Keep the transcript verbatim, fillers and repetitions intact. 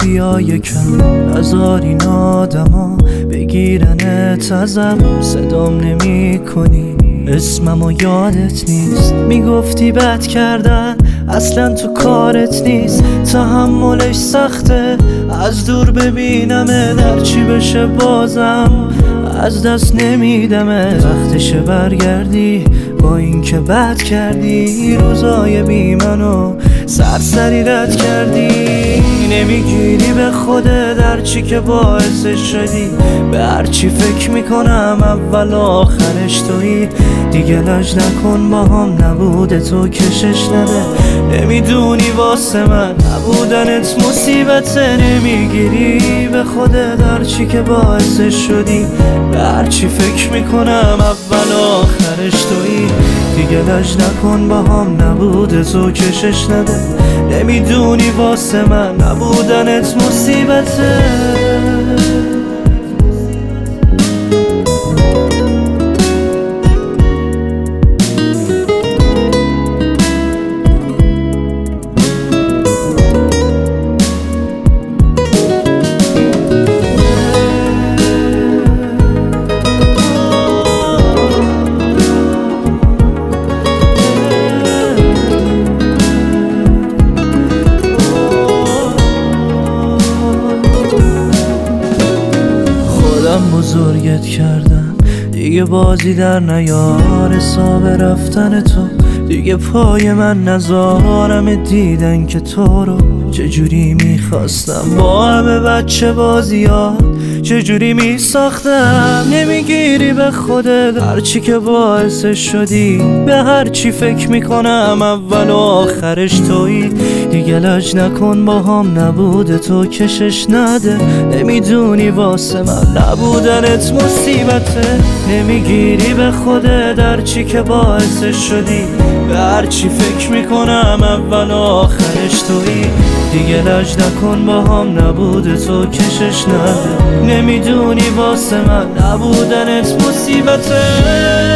بازیای کم نزار این آدما بگیرنت ازم. صدام نمی کنی اسممو یادت نیست، میگفتی بد کردن اصلا تو کارت نیست. تحملش سخته از دور ببینمه، در چی بشه بازم از دست نمیدمه. وقتشه برگردی با این که بد کردی، روزای بی منو سرسری رد کردی. نمیگیری به خوده در چی که باعثش شدی، به هرچی فکر میکنم اول آخرش تویی. دیگه لج نکن با هم نبوده تو کشش نده، نمیدونی واسه من نبودنت مصیبته. نمیگیری به خوده در چی که باعثش شدی، به هرچی فکر میکنم اول آخرش تویی. دیگه لج نکن با هم نبوده تو کشش نده، نمیدونی واسه من نبودنت مصیبته. بزرگت کردم دیگه بازی در نیار، حساب رفتن تو دیگه پای من نذارم. دیدن که تو رو چجوری میخواستم، با همه بچه بازیات چجوری میساختم. نمیگیری به خودت هرچی که باعثش شدی، به هرچی فکر میکنم اول و آخرش تویی. دیگه لج نکن با هم نبوده تو کشش نده، نمیدونی واسه من نبودنت مصیبته. نمیگیری به خودت هرچی که باعثش شدی، به هرچی فکر میکنم اول و آخرش تویی. دیگه لج نکن با هم نبوده تو کشش نده، نمیدونی واسه من نبودنت مصیبته.